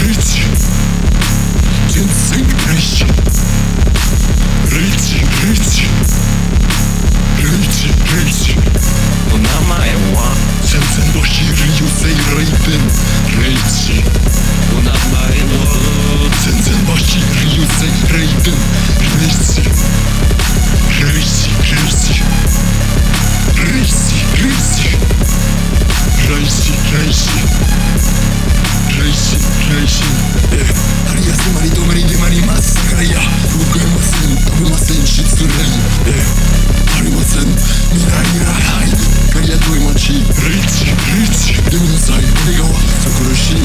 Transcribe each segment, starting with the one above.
Ryć, Jensen ryć. Ryć, ryć. Ryć, ryć. O名前は全然のヒールユセイライデン。Ryć. お名前は全然のヒールユセイライデン。Ryć. Ryć, ryć. Ryć, ryć. Ryć, ryć. Ryć, ryć. 春休まり止まりでまりますからや動えません食べません失礼ありません未来はいガリア遠い街リッチリッチでもなさい俺が苦しい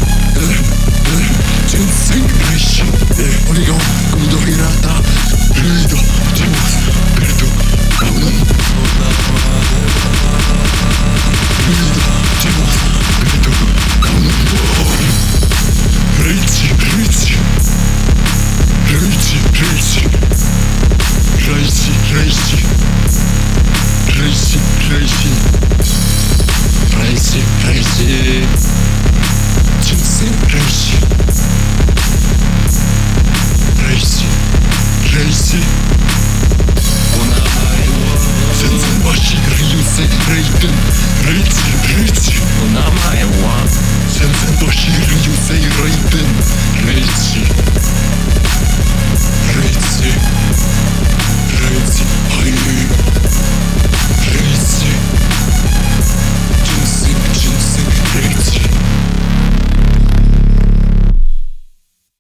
全然嬉しい俺がゴミドヒラータルイドジェモスベルトガウナンルイドジェモスベルトガウナンリッチリッチリッチリッチレイシレイシレイシレイシレイシレイシ人生レイシレイシレイシお名前は全然わしが優勢レイデンレイチレイチお名前は全然わしが優勢レイデンレイチ